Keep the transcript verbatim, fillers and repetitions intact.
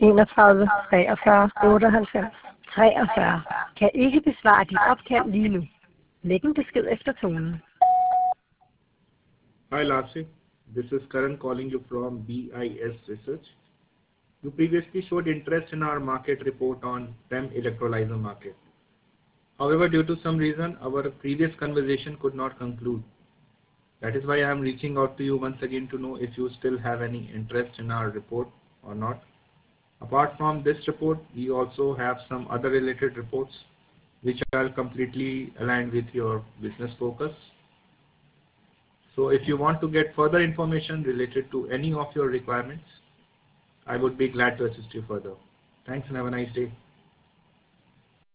enogtredive treogfyrre otteoghalvfems. treogfyrre kan ikke besvare dit opkald lige nu. Læg en besked efter tonen. Hi Larsi, this is Karan calling you from B I S Research. You previously showed interest in our market report on P E M electrolyzer market. However, due to some reason, our previous conversation could not conclude. That is why I am reaching out to you once again to know if you still have any interest in our report or not. Apart from this report, we also have some other related reports which are completely aligned with your business focus. So if you want to get further information related to any of your requirements, I would be glad to assist you further. Thanks and have a nice day.